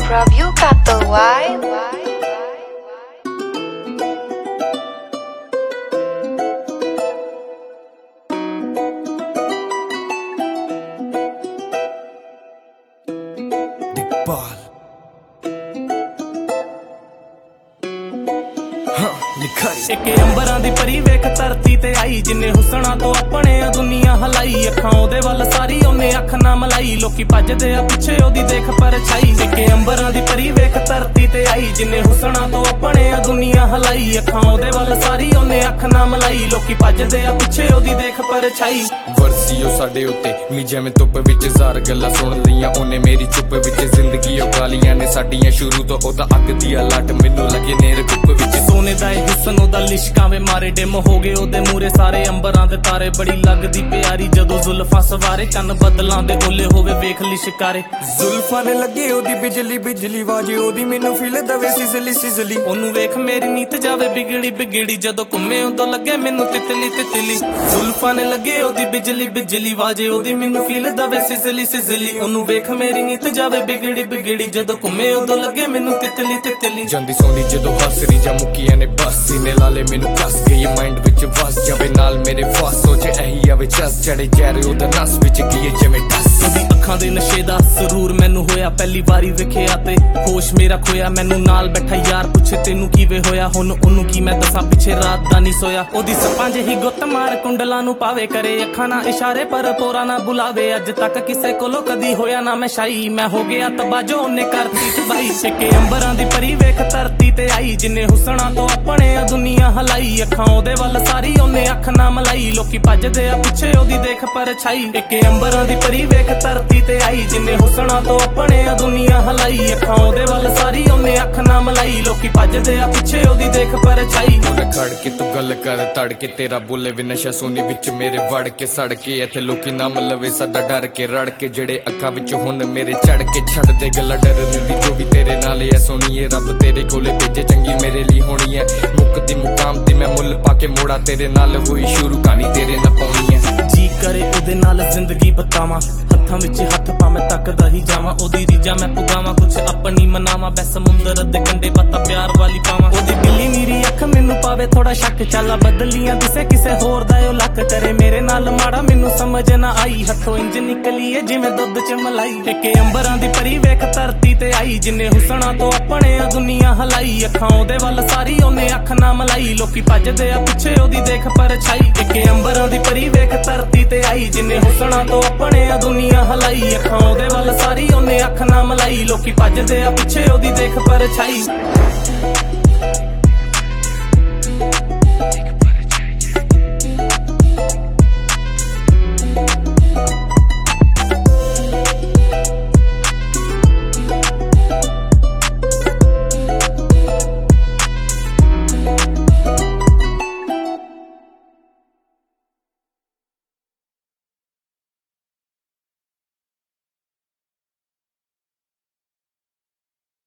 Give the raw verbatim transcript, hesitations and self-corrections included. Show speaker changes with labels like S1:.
S1: Bruv, you got the vibe.
S2: Ball. Huh,
S3: ਇੱਕ ਅੰਬਰਾਂ ਦੀ ਪਰੀ ਵੇਖ ਧਰਤੀ ਤੇ ਆਈ ਜਿੰਨੇ ਹੁਸਨਾ ਤੋਂ ਆਪਣੇ ਆ ਦੁਨੀਆ ਹਲਾਈ ਅੱਖਾਂ ਉਹਦੇ ਵੱਲ ਸਾਰੀ ਉਹਨੇ ਅੱਖ ਨਾ ਮਲਾਈ ਲੋਕੀ ਭੱਜਦੇ ਆ ਪਿੱਛੇ ਉਹਦੀ ਦੇਖ ਪਰਛਾਈ ਇੱਕ ਅੰਬਰਾਂ ਦੀ ਪਰੀ ਵੇਖ ਧਰਤੀ ਤੇ ਆਈ ਜਿੰਨੇ ਹੁਸਨਾ ਤੋਂ ਆਪਣੇ ਆ ਦੁਨੀਆ ਹਲਾਈ ਅੱਖਾਂ ਉਹਦੇ ਵੱਲ ਸਾਰੀ ਉਹਨੇ ਅੱਖ ਨਾ ਮਲਾਈ ਲੋਕੀ ਭੱਜਦੇ ਆ ਪਿੱਛੇ ਉਹਦੀ ਦੇਖ ਪਰਛਾਈ
S2: ਵਰਸੀਓ ਸਾਡੇ ਉੱਤੇ ਮੀ ਜਿਵੇਂ ਧੁੱਪ ਵਿੱਚ ਜ਼ਾਰ ਗੱਲਾਂ ਸੁਣ ਲਈਆਂ ਉਹਨੇ ਮੇਰੀ ਚੁੱਪ ਵਿੱਚ ਜ਼ਿੰਦਗੀ ਉਹ ਗਾਲੀਆਂ ਨੇ ਸਾਡੀਆਂ ਸ਼ੁਰੂ ਤੋਂ ਉਹਦਾ ਅੱਗ ਦੀ ਲੱਟ ਮੈਨੂੰ ਲੱਗੇ ਨੇਰ ਗੁੱਪ ਵਿੱਚ ਸੋਨੇ ਦਾ ਇਹ ਹੁਸਨ ਉਹਦਾ ਲਿਸ਼ਕਾਂ ਵੇ ਮਾਰੇ ਡਿਮ ਹੋ ਗਏ ਉਹਦੇ ਮੂਰੇ ਸਾਰੇ ਅੰਬਰਾਂ ਦੇ ਤਾਰੇ ਬੜੀ ਲੱਗਦੀ ਪਿਆਰੀ ਜਦੋਂ ਜ਼ੁਲਫਾਂ ਸਵਾਰੇ ਕੰਨ ਬਦਲਾਂ ਦੇ ਓਲੇ ਹੋਵੇ ਵੇਖ ਲਿਸ਼ਕਾਰੇ ਜ਼ੁਲਫਾਂ ਨੇ ਲੱਗੇ ਉਹਦੀ ਬਿਜਲੀ ਬਿਜਲੀ ਵਾਜੇ ਉਹਦੀ ਮੈਨੂੰ ਫੀਲ ਦਵੇ ਸਿਜ਼ਲੀ ਸਿਜ਼ਲੀ
S3: ਉਹਨੂੰ ਵੇਖ ਮੇਰੀ ਨੀਤ ਜਾਵੇ ਬਿਗੜੀ ਬਿਗੜੀ ਜਦੋਂ ਘੁੰਮੇ ਉਦੋਂ ਲੱਗੇ ਮੈਨੂੰ ਤਿਤਲੀ ਤਿਤਲੀ ਜ਼ੁਲਫਾਂ ਨੇ ਲੱਗੇ ਉਹਦੀ ਬਿਜਲੀ ਬਿਜਲੀ ਵਾਜੇ ਉਹਦੀ ਮੈਨੂੰ ਫੀਲ ਦਵੇ ਸਿਜ਼ਲੀ ਸਿਜ਼ਲੀ ਉਹਨੂੰ ਵੇਖ ਮੇਰੀ ਨੀਤ ਜਾਵੇ ਬਿਗੜੀ ਬਿਗੜੀ ਜਦੋਂ ਘੁੰਮੇ ਉਦੋਂ ਲੱਗੇ ਮੈਨੂੰ ਤਿਤਲੀ ਤਿਤਲੀ
S2: ਜਾਂਦੀ ਸੋਨੀ ਜਦੋਂ ਹੱਸਰੀ ਜਾਂ ਮੁੱਕੀਆਂ ਨੇ ਬਸ ਸੀਨੇ ਲਾਲੇ ਮੈਨੂੰ ਕੱਸ ਗਈ ਮਾਈਂਡ ਵਿੱਚ ਵਸ ਜਾਵੇ ਨਾਲ ਮੇਰੇ ਫਾਸ ਸੋਚੇ ਇਹੀ ਆਵੇ ਚਸ ਚੜੇ ਚਿਹਰੇ ਉਹਦਾ ਨਸ ਵਿੱਚ ਗਈ ਜਿਵੇਂ ਟਸ ਉਹਦੀ ਅੱਖਾਂ ਦੇ ਨਸ਼ੇ ਦਾ ਸਰੂਰ ਮੈਨੂੰ ਹੋਇਆ ਪਹਿਲੀ ਵਾਰੀ ਵੇਖਿਆ ਤੇ ਹੋਸ਼ ਮੇਰਾ ਖੋਇਆ ਮੈਨੂੰ ਨਾਲ ਬੈਠਾ ਯਾਰ ਪੁੱਛੇ ਤੈਨੂੰ ਕਿਵੇਂ ਹੋਇਆ ਹੁਣ ਉਹਨੂੰ ਕੀ ਮੈਂ ਦੱਸਾਂ ਪਿੱਛੇ ਰਾਤ ਦਾ ਨਹੀਂ ਸੋਇਆ ਉਹਦੀ ਸੱਪਾਂ ਜਿਹੀ ਗੁੱਤ ਮਾਰ ਕੁੰਡਲਾਂ ਨੂੰ ਪਾਵੇ ਕਰੇ ਅੱਖਾਂ ਨਾਲ ਇਸ਼ਾਰੇ ਪਰ ਤੋਰਾ ਨਾ ਬੁਲਾਵੇ ਅੱਜ ਤੱਕ ਕਿਸੇ ਕੋਲੋਂ ਕਦੀ ਹੋਇਆ ਨਾ ਮੈਂ ਸ਼ਾਈ ਮੈਂ ਹੋ ਗਿਆ ਤਬਾਜੋ ਉਹਨੇ ਕਰਤੀ ਤਬਾਈ ਸਿੱਕੇ ਅੰਬਰਾਂ ਦੀ ਪਰੀ ਵੇਖ ਧਰਤੀ ਤੇ ਆਈ ਜਿੰਨੇ ਹੁਸਨਾ ਤੋਂ ਆਪਣੇ ਆ ਦੁਨੀਆ ਹਲਾਈ ਅੱਖਾਂ ਉਹਦੇ ਵੱਲ ਸਾਰੀ ਉਹਨੇ ਅੱਖ ਨਾ ਮਲਾਈ ਲੋਕੀ ਭੱਜਦੇ ਆ ਪਿੱਛੇ ਉਹਦੀ ਦੇਖ ਪਰਛਾਈ ਇੱਕ ਅੰਬਰਾਂ ਦੀ ਪਰੀ ਵੇਖ ਧਰਤੀ ਤੇ ਆਈ ਜਿੰਨੇ ਹੁਸਨਾ ਤੋਂ ਆਪਣੇ ਆ ਦੁਨੀਆ ਹਲਾਈ ਅੱਖਾਂ ਉਹਦੇ ਵੱਲ ਸਾਰੀ ਉਹਨੇ ਅੱਖ ਨਾ ਮਲਾਈ ਲੋਕੀ ਭੱਜਦੇ ਆ ਪਿੱਛੇ ਉਹਦੀ ਦੇਖ ਪਰਛਾਈ ਉਹਨੇ ਖੜ ਕੇ ਤੂੰ ਗੱਲ ਕਰ ਤੜ ਕੇ ਤੇਰਾ ਬੋਲੇ ਵੀ ਨਸ਼ਾ ਸੋਨੀ ਵਿੱਚ ਮੇਰੇ ਵੜ ਕੇ ਸੜ ਕੇ ਇੱਥੇ ਲੋਕੀ ਨਾਮ ਲਵੇ ਸਾਡਾ ਡਰ ਕੇ ਰੜ ਕੇ ਜਿਹੜੇ ਅੱਖਾਂ ਵਿੱਚ ਹੁਣ ਮੇਰੇ ਚੜ ਕੇ ਛੱਡ ਦੇ ਗੱਲਾਂ ਡਰ ਦੀ ਜੋ ਵੀ ਤੇਰੇ ਨਾਲ ਐ ਸੋਨੀਏ ਰੱਬ ਤੇਰੇ ਕੋਲੇ ਭੇਜੇ ਚੰਗੀ ਮੇਰੇ ਲਈ ਹੋਣੀ ਐ ਮੁੱਕਦੀ ਮੁਕਾਮ ਤੇ ਮੈਂ ਮੁੱਲ ਪਾ ਕੇ ਮੋੜਾ ਤੇਰੇ ਨਾਲ ਹੋਈ ਸ਼ੁਰੂ ਕਹਾਣੀ ਤੇਰੇ ਨਾਲ ਪਾਉਣੀ ਐ ਜੀ ਕਰੇ ਉਹਦੇ ਨਾਲ ਜ਼ਿੰਦਗੀ ਬਤਾਵਾਂ ਹੱਥਾਂ ਵਿੱਚ ਹੱਥ ਪਾ ਮੈਂ ਤੱਕਦਾ ਹੀ ਜਾਵਾਂ ਉਹਦੀ ਰੀਜਾ ਮੈਂ ਪੁਗਾਵਾਂ ਕੁਛ ਆਪਣੀ ਮਨਾਵਾਂ ਬੈ ਸਮੁੰਦਰ ਦੇ ਕੰਢੇ ਪਤਾ ਪਿਆਰ ਵਾਲੀ ਪਾਵਾਂ ਉਹਦੀ ਬਿੱਲੀ ਨੀਰੀ ਅੱਖ ਮੈਨੂੰ ਪਾਵੇ ਥੋੜਾ ਸ਼ੱਕ ਚੱਲਾ ਬਦਲੀਆਂ ਦਿਸੇ ਕਿਸੇ ਹੋਰ ਦਾ ਉਹ ਲੱਕ ਕਰੇ ਮੇਰੇ ਨਾਲ ਮਾੜਾ ਮੈਨੂੰ ਸਮਝ ਨਾ ਆਈ ਹੱਥੋਂ ਇੰਜ ਨਿਕਲੀ ਏ ਜਿਵੇਂ ਦੁੱਧ ਚ ਮਲਾਈ ਇੱਕ ਅੰਬਰਾਂ ਦੀ ਪਰੀ ਵੇਖ ਧਰਤੀ ਤੇ ਆਈ ਜਿੰਨੇ ਹੁਸਨਾ ਤੋਂ ਆਪਣੇ ਆ ਦੁਨੀਆ ਹਲਾਈ ਅੱਖਾਂ ਉਹਦੇ ਵੱਲ ਸਾਰੀ ਉਹਨੇ ਅੱਖ ਨਾ ਮਲਾਈ ਲੋਕੀ ਭੱਜਦੇ ਆ ਪਿੱਛੇ ਉਹਦੀ ਦੇਖ ਪਰਛਾਈ ਇੱਕ ਅੰਬਰਾਂ ਦੀ ਪਰੀ ਵੇਖ ਧਰਤੀ ਤੇ ਆਈ ਜਿੰਨੇ ਹੁਸਨਾ ਤੋਂ ਆਪਣੇ ਆ ਦੁਨੀਆ ਹਲਾਈ ਅੱਖਾਂ ਉਹਦੇ ਵੱਲ ਸਾਰੀ ਉਹਨੇ ਅੱਖ ਨਾ ਮਲਾਈ ਲੋਕੀ ਭੱਜਦੇ ਆ ਪਿੱਛੇ ਉਹਦੀ ਦੇਖ ਪਰਛਾਈ